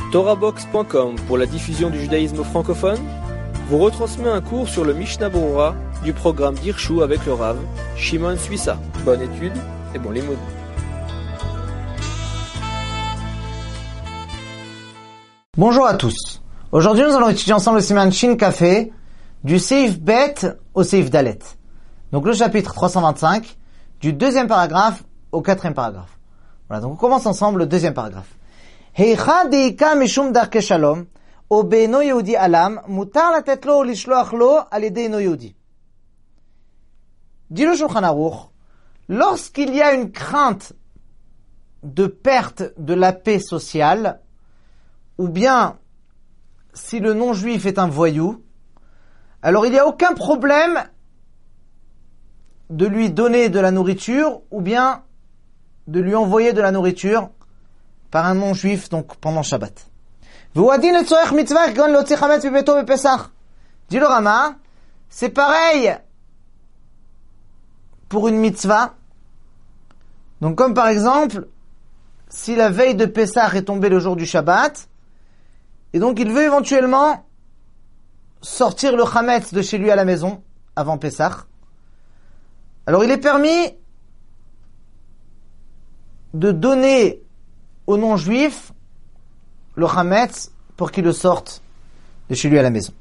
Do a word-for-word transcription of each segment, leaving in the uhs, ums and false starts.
Torahbox point com pour la diffusion du judaïsme francophone vous retransmet un cours sur le Mishnah Berurah du programme d'Hirshu avec le Rav Shimon Suissa. Bonne étude et bon limoud. Bonjour à tous. Aujourd'hui, nous allons étudier ensemble le Siman Shin Café du Seif Bet au Seif Dalet. Donc le chapitre trois cent vingt-cinq du deuxième paragraphe au quatrième paragraphe. Voilà, donc on commence ensemble le deuxième paragraphe. Heicha deika mishum darke shalom o beino yehudi alam mutar latet lo lishloach lo al yedei no yehudi. Dit le Shulchan Aruch, lorsqu'il y a une crainte de perte de la paix sociale, ou bien si le non-juif est un voyou, alors il n'y a aucun problème de lui donner de la nourriture ou bien de lui envoyer de la nourriture par un non-juif donc pendant Shabbat. Dit le Rama, c'est pareil pour une mitzvah. Donc comme par exemple, si la veille de Pessah est tombée le jour du Shabbat, et donc il veut éventuellement sortir le chametz de chez lui à la maison avant Pessah, alors il est permis de donner aux non-juifs le chametz pour qu'il le sorte de chez lui à la maison.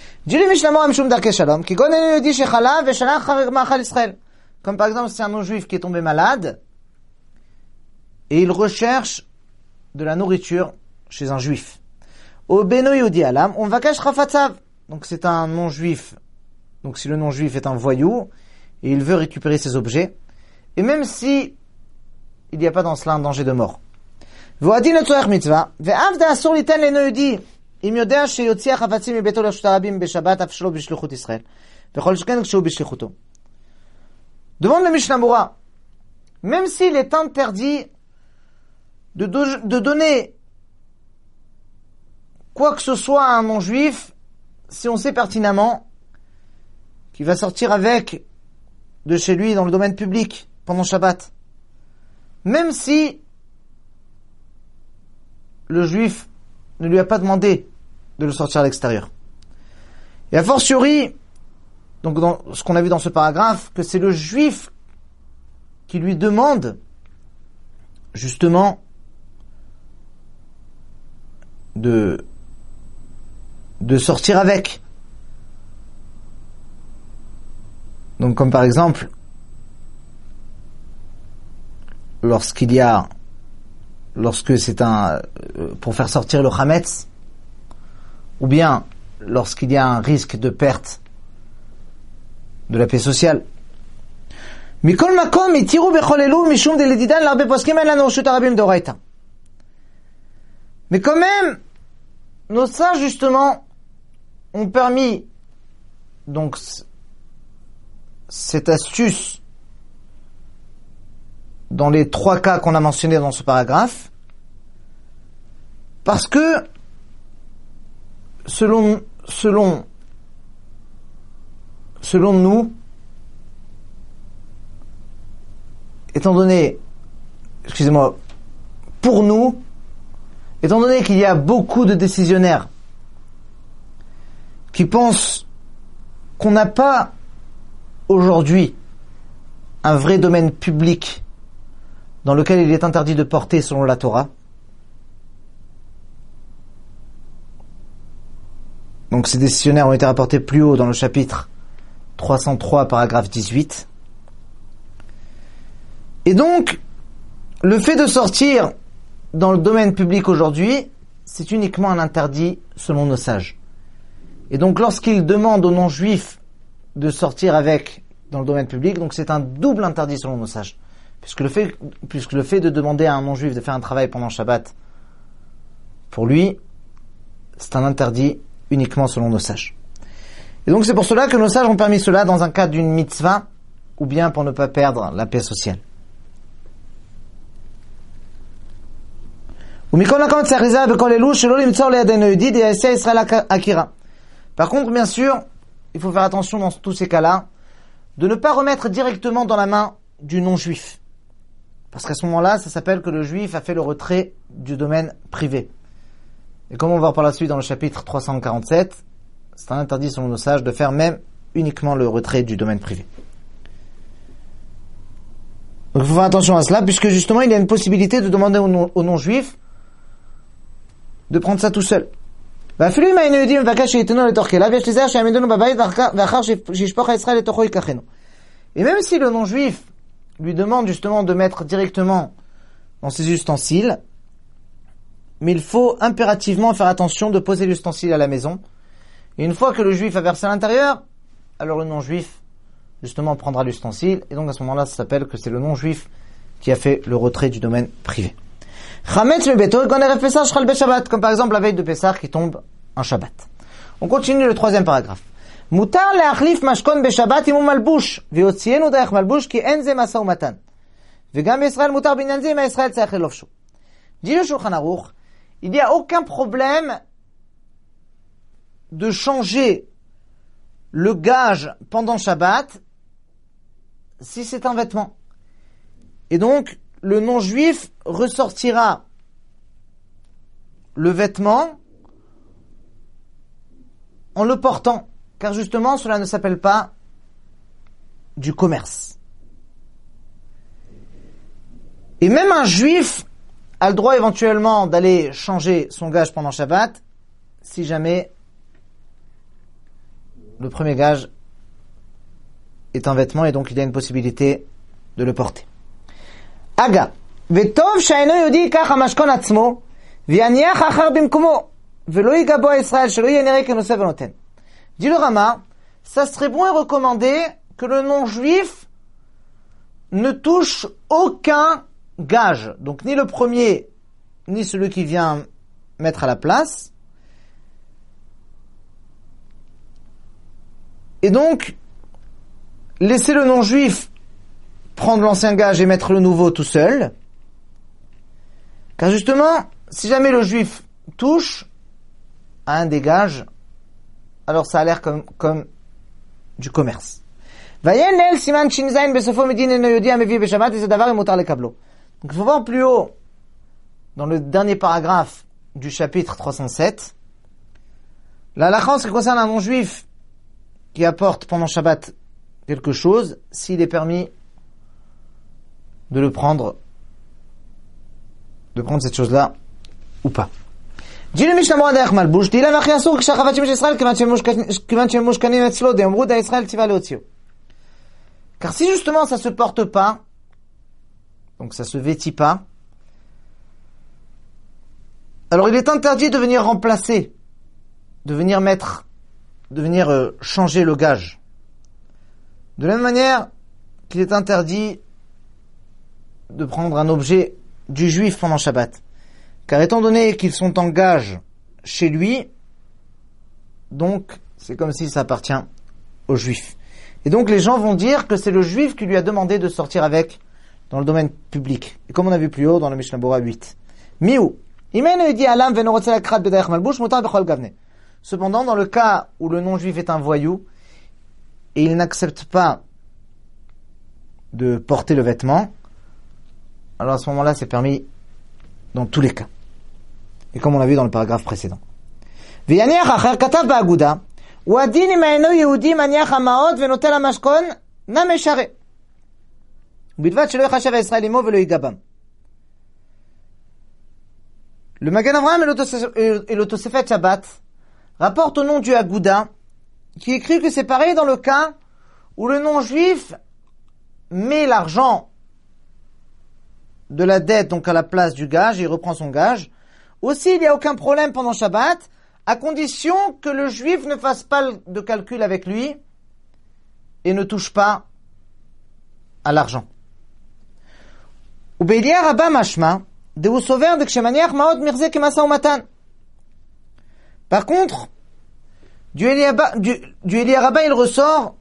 Comme par exemple, c'est un non-juif qui est tombé malade et il recherche de la nourriture chez un juif. Au beno yehudi alam, on va cacher chafatzav. Donc c'est un non-juif. Donc si le non-juif est un voyou et il veut récupérer ses objets, et même si il n'y a pas dans cela un danger de mort. Voadin le tzorech mitzvah, ve'avda asur liten leno yehudi, im yodea sheyotzi chafatzim mibeto lashut harabim beshabbat af shelo bishlichut Israël, vechol sheken kshu bishlichuto. Demande le Mishnah Berurah, même s'il est interdit de, do- de donner quoi que ce soit à un non-juif, si on sait pertinemment qu'il va sortir avec de chez lui dans le domaine public pendant Shabbat, même si le juif ne lui a pas demandé de le sortir à l'extérieur. Et a fortiori, donc dans ce qu'on a vu dans ce paragraphe, que c'est le juif qui lui demande justement de de sortir avec. Donc comme par exemple, lorsqu'il y a, lorsque c'est un, pour faire sortir le chametz, ou bien lorsqu'il y a un risque de perte de la paix sociale. Mikol makom itiru bechol elu mishum de ledidan l'arbe poskim en lanu reshut harabim d'oraita. Mais quand même, nos sages justement ont permis donc cette astuce dans les trois cas qu'on a mentionnés dans ce paragraphe, parce que selon selon selon nous, étant donné, excusez-moi, pour nous, étant donné qu'il y a beaucoup de décisionnaires qui pensent qu'on n'a pas aujourd'hui un vrai domaine public dans lequel il est interdit de porter selon la Torah. Donc ces décisionnaires ont été rapportés plus haut dans le chapitre trois cent trois, paragraphe dix-huit. Et donc, le fait de sortir dans le domaine public aujourd'hui, c'est uniquement un interdit selon nos sages. Et donc lorsqu'ils demandent aux non-juifs de sortir avec dans le domaine public, donc c'est un double interdit selon nos sages. Puisque le fait, puisque le fait de demander à un non-juif de faire un travail pendant Shabbat, pour lui, c'est un interdit uniquement selon nos sages. Et donc c'est pour cela que nos sages ont permis cela dans un cas d'une mitzvah, ou bien pour ne pas perdre la paix sociale. Par contre, bien sûr, il faut faire attention dans tous ces cas-là, de ne pas remettre directement dans la main du non-juif. Parce qu'à ce moment-là, ça s'appelle que le juif a fait le retrait du domaine privé. Et comme on va voir par la suite dans le chapitre trois cent quarante-sept, c'est un interdit selon nos sages de faire même uniquement le retrait du domaine privé. Donc il faut faire attention à cela, puisque justement il y a une possibilité de demander aux non- aux non-juifs de prendre ça tout seul. Et même si le non-juif lui demande justement de mettre directement dans ses ustensiles, mais il faut impérativement faire attention de poser l'ustensile à la maison. Et une fois que le juif a versé à l'intérieur, alors le non-juif justement prendra l'ustensile, et donc à ce moment-là, ça s'appelle que c'est le non-juif qui a fait le retrait du domaine privé. Chametz le beto, comme par exemple la veille de Pessah qui tombe un Shabbat. On continue le troisième paragraphe. Mutar le'achlif mashkon beShabbat imu malbush, ve'otzienu derech malbush ki en ze masa umatan. Ve'gam Yisrael mutar binyan ze, ma Yisrael tzarech lelofsho. Dit le Shulchan Aruch, il n'y a aucun problème de changer le gage pendant Shabbat si c'est un vêtement. Et donc, le non-juif ressortira le vêtement en le portant, car justement, cela ne s'appelle pas du commerce. Et même un juif a le droit éventuellement d'aller changer son gage pendant Shabbat, si jamais le premier gage est un vêtement et donc il y a une possibilité de le porter. Aga, vetov she'eino yehudi yikach hamashkon atzmo v'yaniach achar bimkomo ve'lo yigabo Israël shelo yeh nireh kenoseh v'noten. Dit le Rama, ça serait bon et recommandé que le non-juif ne touche aucun gage, donc ni le premier, ni celui qui vient mettre à la place. Et donc, laisser le non-juif prendre l'ancien gage et mettre le nouveau tout seul. Car justement, si jamais le juif touche à un des gages, alors ça a l'air comme, comme du commerce. Donc il faut voir plus haut, dans le dernier paragraphe du chapitre trois cent sept, la halakha en ce qui concerne un non-juif qui apporte pendant Shabbat quelque chose, s'il est permis de le prendre, de prendre cette chose-là, ou pas. Dit le Mishnah Berurah derech malbush, dit la vachi asur k'shachavatim של ישראל כיוון שהם מושכנים אצלו דאמרו דה ישראל ציווה להוציאו. Car si justement ça se porte pas, donc ça se vêtit pas, alors il est interdit de venir remplacer, de venir mettre, de venir euh, changer le gage. De la même manière qu'il est interdit de prendre un objet du juif pendant Shabbat. Car étant donné qu'ils sont en gage chez lui, donc c'est comme si ça appartient au juif. Et donc les gens vont dire que c'est le juif qui lui a demandé de sortir avec dans le domaine public. Et comme on a vu plus haut dans le Mishnah Berurah huit. Miou. Cependant, dans le cas où le non-juif est un voyou et il n'accepte pas de porter le vêtement, alors à ce moment-là, c'est permis dans tous les cas. Et comme on l'a vu dans le paragraphe précédent. ויניח אחר כתב באגודה, הוא הדין אם אינו יהודי מניח המעות ונוטל המשכון, נמי שרה. ובלבד שלא יחשב הישראל עמו ולא ייגע בם. Le Magen Avraham et le Tosefet Shabbat rapportent au nom du Agouda qui écrit que c'est pareil dans le cas où le non-juif met l'argent de la dette donc à la place du gage et il reprend son gage. Aussi, il n'y a aucun problème pendant Shabbat, à condition que le juif ne fasse pas de calcul avec lui et ne touche pas à l'argent. Ubeilia Rabba Mashma, de vous sauver de Kshemaniach Maot Mirze Kemasa Umatan. Par contre, du Elia Rabba, il ressort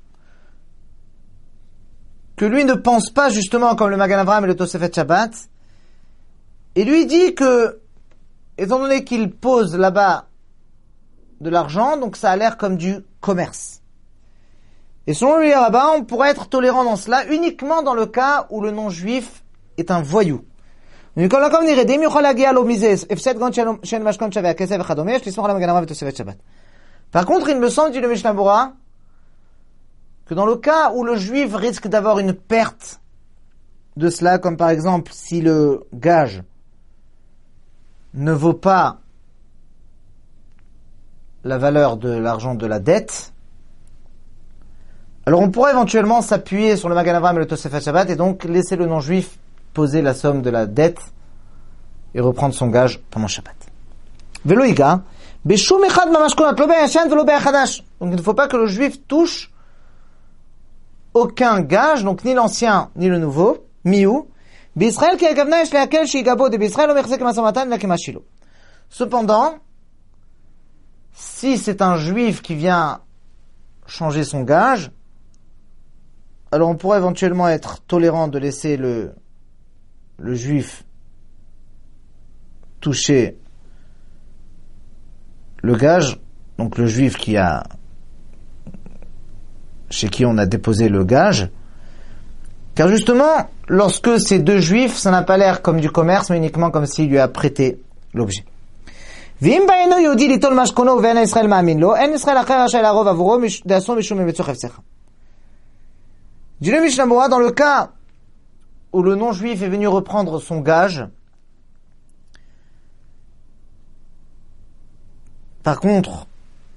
que lui ne pense pas justement comme le Magen Avraham et le Tosefet Shabbat, et lui dit que, étant donné qu'il pose là-bas de l'argent, donc ça a l'air comme du commerce. Et selon le rabbin, on pourrait être tolérant dans cela uniquement dans le cas où le non-juif est un voyou. מכל מקום נראה, אם יוכל להגיע לו מזה, הפסד גון של משכון שווה הכסף וכדומה, יש לסמוך על המגנבה ותוספת שבת. Par contre, il me semble, dit le Mishnah Bora, que dans le cas où le juif risque d'avoir une perte de cela, comme par exemple si le gage ne vaut pas la valeur de l'argent de la dette, alors on pourrait éventuellement s'appuyer sur le Magan Avraham et le Tosefet Shabbat et donc laisser le non-juif poser la somme de la dette et reprendre son gage pendant Shabbat. Velo Iga, Beshum Echad Mamashkonat, lo be'yashan velo be'achadash. Donc il ne faut pas que le juif touche aucun gage, donc ni l'ancien ni le nouveau, miou. B'Israël ki agavna yesh le'akel she'igabo de b'Israël lo mechzek masomatan la kemashilo. Cependant, si c'est un juif qui vient changer son gage, alors on pourrait éventuellement être tolérant de laisser le, le juif toucher le gage, donc le juif qui a, chez qui on a déposé le gage, car justement, lorsque c'est deux juifs, ça n'a pas l'air comme du commerce, mais uniquement comme s'il lui a prêté l'objet. ואם בעינו יהודי ליטול משכונו ואין ישראל מאמין לו, אין ישראל אחר רשאי לערוב עבורו דעשו משום מבצע חפצך. Dit le Mishnah Bora, dans le cas où le non-juif est venu reprendre son gage, par contre,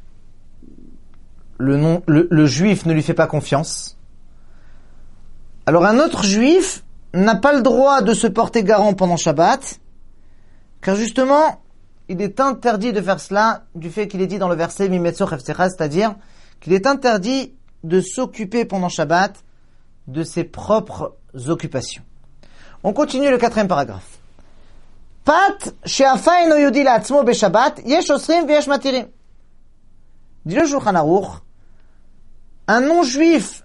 le, non, le, le juif ne lui fait pas confiance, alors un autre juif n'a pas le droit de se porter garant pendant Shabbat, car justement, il est interdit de faire cela du fait qu'il est dit dans le verset Mimetzo Chefsecha, c'est-à-dire qu'il est interdit de s'occuper pendant Shabbat de ses propres occupations. On continue le quatrième paragraphe. Pat she'afa eno yodi la'atzmo beShabbat, yesh osrim veyesh matirim. Dit le Shulchan Aruch, un non-juif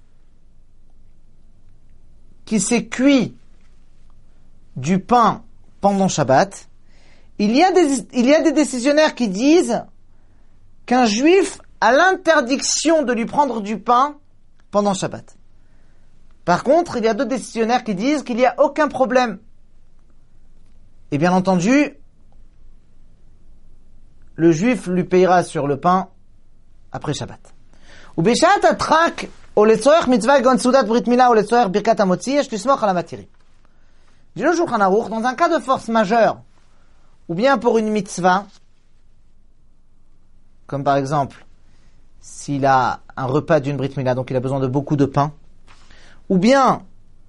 qui s'est cuit du pain pendant Shabbat, il y a des, il y a des décisionnaires qui disent qu'un juif a l'interdiction de lui prendre du pain pendant Shabbat. Par contre, il y a d'autres décisionnaires qui disent qu'il n'y a aucun problème. Et bien entendu, le juif lui payera sur le pain après Shabbat. Ou beshat atrak ou letzorech mitzvah gon sudat brit mila ou letzorech birkat hamotzi yesh lismoch ala matiri. Dit le Shulchan Aruch, dans un cas de force majeure, ou bien pour une mitzvah, comme par exemple, s'il a un repas d'une brit mila, donc il a besoin de beaucoup de pain, ou bien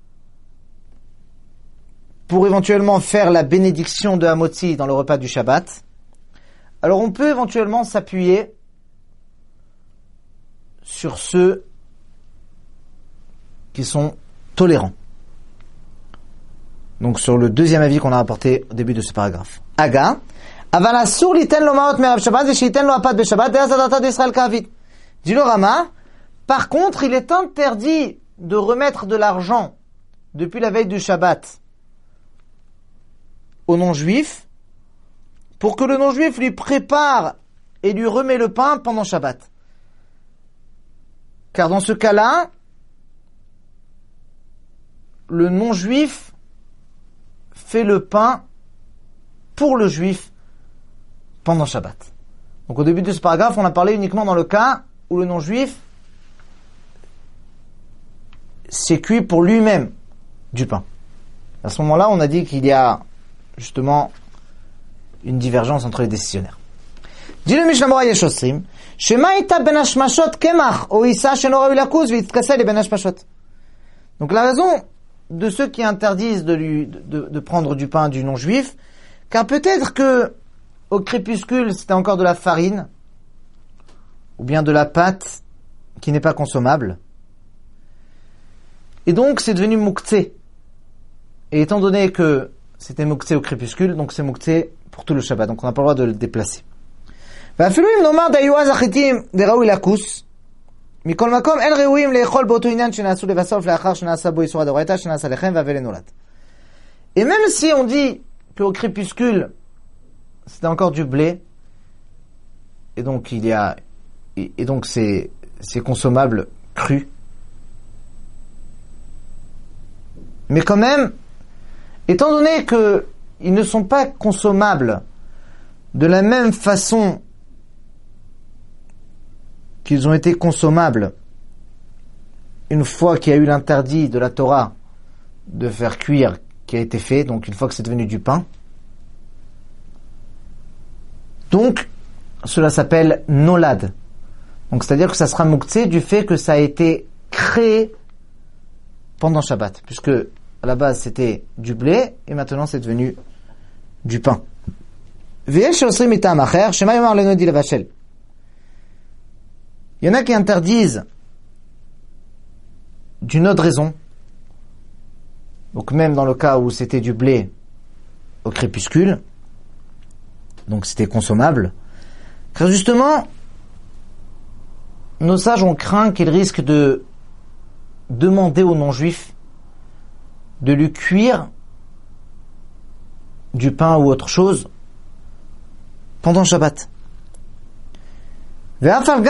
pour éventuellement faire la bénédiction de Hamotzi dans le repas du Shabbat, alors on peut éventuellement s'appuyer sur ceux qui sont tolérants. Donc sur le deuxième avis qu'on a rapporté au début de ce paragraphe. Aga, aval asur liten lo maot merav Shabbat ve shiten lo apat be Shabbat de'az adata d'Israël kavit. Dit le Rama, par contre, il est interdit de remettre de l'argent depuis la veille du Shabbat au non-juif pour que le non-juif lui prépare et lui remet le pain pendant Shabbat. Car dans ce cas-là, le non-juif fait le pain pour le juif pendant Shabbat. Donc au début de ce paragraphe, on a parlé uniquement dans le cas où le non-juif s'est cuit pour lui-même du pain. À ce moment-là, on a dit qu'il y a justement une divergence entre les décisionnaires. Dit le Mishnah Bora yesh osrim, shema ita ben hashmashot kemach o isa sheno ravi lakuz v'itkaseh le ben hashmashot. Donc la raison de ceux qui interdisent de lui de, de, de prendre du pain du non-juif, car peut-être que au crépuscule c'était encore de la farine ou bien de la pâte qui n'est pas consommable. Et donc, c'est devenu mouktsé. Et étant donné que c'était mouktsé au crépuscule, donc c'est mouktsé pour tout le Shabbat. Donc, on n'a pas le droit de le déplacer. ואפילו אם נאמר דיועז החיטים דראוי לקוס, מכל מקום אין ראויים לאכול באותו עניין שנעשו לבסוף לאחר שנעשה בו איסור הדאורייתא שנעשה לחם והבל נולד. Et même si on dit qu'au crépuscule, c'était encore du blé, et donc il y a, et, et donc c'est, c'est consommable cru, mais quand même, étant donné que ils ne sont pas consommables de la même façon qu'ils ont été consommables une fois qu'il y a eu l'interdit de la Torah de faire cuire qui a été fait, donc une fois que c'est devenu du pain. Donc, cela s'appelle nolad. Donc, c'est-à-dire que ça sera mouktsé du fait que ça a été créé pendant Shabbat, puisque à la base c'était du blé et maintenant c'est devenu du pain. Il y en a qui interdisent d'une autre raison, donc même dans le cas où c'était du blé au crépuscule, donc c'était consommable, car justement nos sages ont craint qu'ils risquent de demander aux non-juifs de lui cuire du pain ou autre chose pendant Shabbat. Et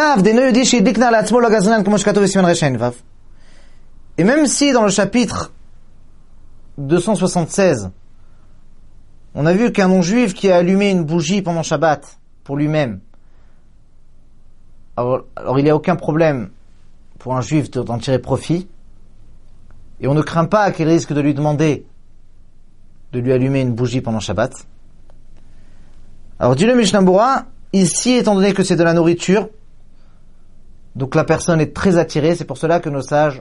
même si dans le chapitre deux cent soixante-seize, on a vu qu'un non-juif qui a allumé une bougie pendant Shabbat pour lui-même, alors, alors il n'y a aucun problème pour un juif d'en tirer profit, et on ne craint pas qu'il risque de lui demander de lui allumer une bougie pendant Shabbat. Alors dit le Mishnah Berurah, ici, étant donné que c'est de la nourriture, donc la personne est très attirée, c'est pour cela que nos sages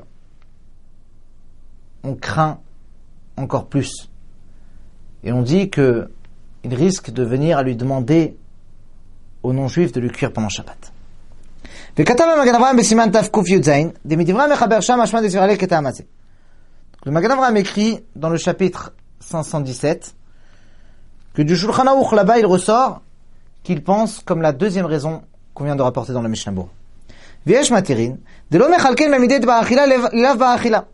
ont craint encore plus. Et on dit que il risque de venir à lui demander aux non-juifs de lui cuire pendant Shabbat. Le Magen Avraham écrit dans le chapitre cinq cent dix-sept que du Shulchan Aruch là-bas il ressort qu'il pense comme la deuxième raison qu'on vient de rapporter dans le Mishnah Berurah. V'yesh materin de lo mechalken b'midet ba'achila lav ba'achila.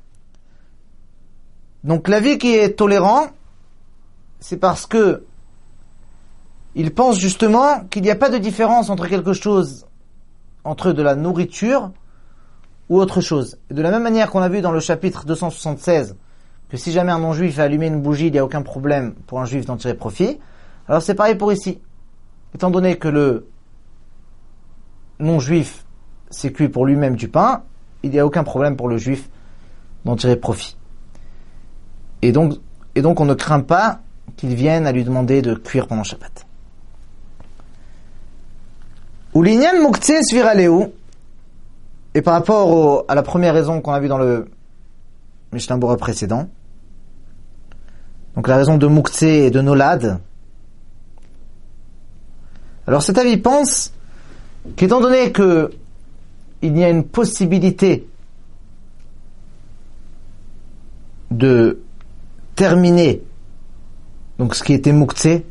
Donc l'avis qui est tolérant, c'est parce que il pense justement qu'il n'y a pas de différence entre quelque chose, entre de la nourriture ou autre chose. Et de la même manière qu'on a vu dans le chapitre deux cent soixante-seize que si jamais un non-juif a allumé une bougie, il n'y a aucun problème pour un juif d'en tirer profit, alors c'est pareil pour ici. Étant donné que le non-juif s'est cuit pour lui-même du pain, il n'y a aucun problème pour le juif d'en tirer profit. Et donc, et donc on ne craint pas qu'il vienne à lui demander de cuire pendant Shabbat. Ulinyan muktzeh sviraleu. Et par rapport au, à la première raison qu'on a vue dans le Mishnah Berurah précédent, donc la raison de muktzeh et de nolad, alors cet avis pense qu'étant donné que il y a une possibilité de terminer donc ce qui était muktzeh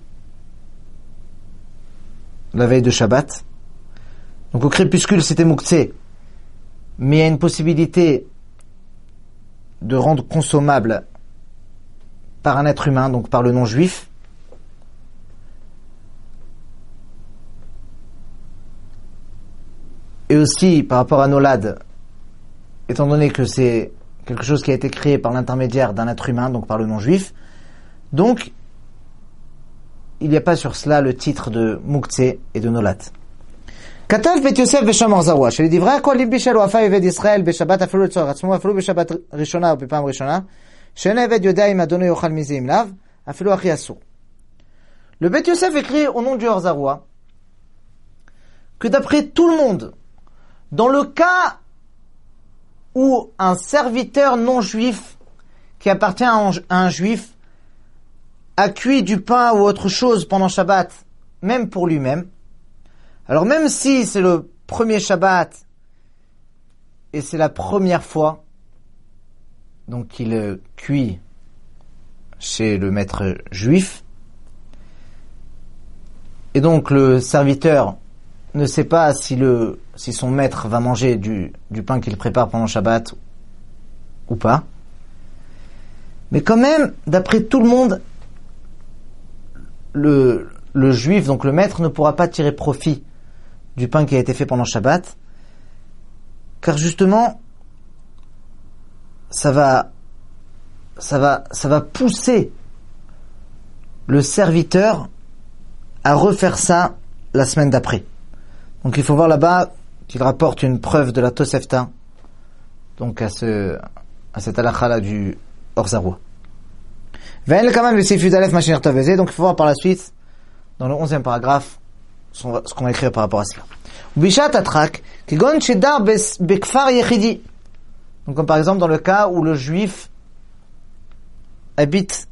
la veille de Shabbat, donc au crépuscule c'était muktzeh, mais il y a une possibilité de rendre consommable par un être humain, donc par le non-juif. Et aussi par rapport à Nolad, étant donné que c'est quelque chose qui a été créé par l'intermédiaire d'un être humain, donc par le non-juif, donc il n'y a pas sur cela le titre de muktzeh et de Nolad. כתב בית יוסף בשם ארזרוע, שלדברי הכל ליב בישל הוא אפה עבד ישראל בשבת אפילו לצורך עצמו, אפילו בשבת ראשונה או בפעם ראשונה, שאין העבד יודע אם אדונו יאכל מזה אם לאו, אפילו הכי אסור. Le Beit Yosef écrit au nom du Arzarua que d'après tout le monde, dans le cas où un serviteur non juif qui appartient à un, à un juif a cuit du pain ou autre chose pendant Shabbat, même pour lui-même, alors même si c'est le premier Shabbat et c'est la première fois donc qu'il euh, cuit chez le maître juif, et donc le serviteur ne sait pas si le si son maître va manger du, du pain qu'il prépare pendant Shabbat ou pas, mais quand même d'après tout le monde le, le juif, donc le maître, ne pourra pas tirer profit du pain qui a été fait pendant Shabbat, car justement ça va ça va ça va pousser le serviteur à refaire ça la semaine d'après. Donc il faut voir là-bas qu'il rapporte une preuve de la Tosefta, donc à ce à cette halakha-là du hors-zarwa. Donc il faut voir par la suite, dans le onzième paragraphe, ce qu'on va écrire par rapport à cela. Donc comme par exemple dans le cas où le juif habite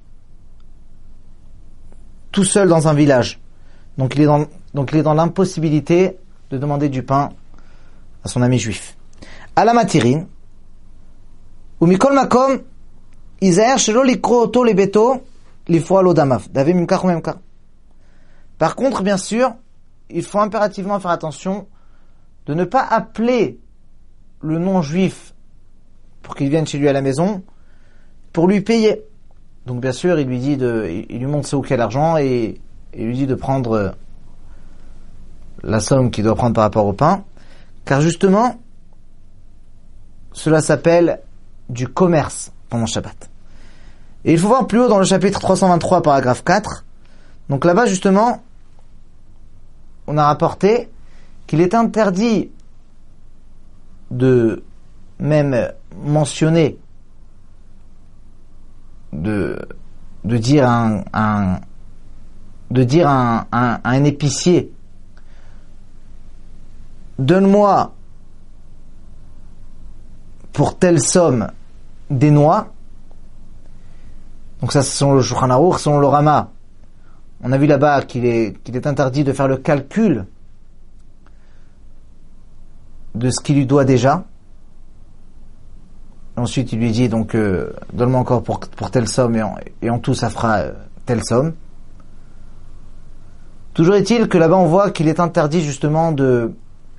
tout seul dans un village. Donc il est dans, donc il est dans l'impossibilité de demander du pain à son ami juif. À la matirin, ou mikol makom, izaher shelo likro oto lebeto lifroa lodamav. Davim mimkar ou memkar. Par contre, bien sûr, il faut impérativement faire attention de ne pas appeler le non-juif pour qu'il vienne chez lui à la maison pour lui payer. Donc bien sûr, il lui dit de, il lui montre c'est où qu'est l'argent et il lui dit de prendre la somme qu'il doit prendre par rapport au pain, car justement, cela s'appelle du commerce pendant Shabbat. Et il faut voir plus haut dans le chapitre trois cent vingt-trois, paragraphe quatre. Donc là-bas, justement, on a rapporté qu'il est interdit de même mentionner, de, de dire un, un de dire à un, un, un épicier, donne-moi pour telle somme des noix. Donc ça, c'est selon le Shulchan Aruch, selon le Rama. On a vu là-bas qu'il est, qu'il est interdit de faire le calcul de ce qu'il lui doit déjà. Ensuite, il lui dit donc, euh, donne-moi encore pour, pour telle somme et en, et en tout, ça fera euh, telle somme. Toujours est-il que là-bas, on voit qu'il est interdit justement de,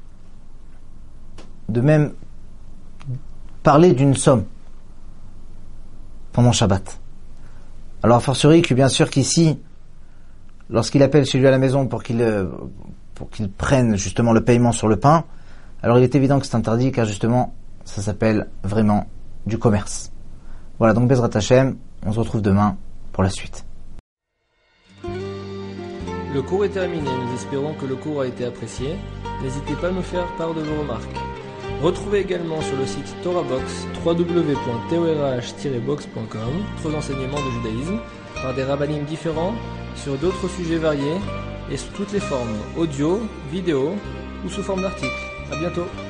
de même parler d'une somme pendant Shabbat. Alors, a fortiori que bien sûr qu'ici, lorsqu'il appelle chez lui à la maison pour qu'il, pour qu'il prenne justement le paiement sur le pain, alors il est évident que c'est interdit car justement, ça s'appelle vraiment du commerce. Voilà, donc Bezrat Hashem, on se retrouve demain pour la suite. Le cours est terminé, nous espérons que le cours a été apprécié. N'hésitez pas à nous faire part de vos remarques. Retrouvez également sur le site TorahBox, w w w point torah tiret box point com, d'autres enseignements de judaïsme, par des rabbinim différents, sur d'autres sujets variés, et sous toutes les formes, audio, vidéo ou sous forme d'articles. À bientôt.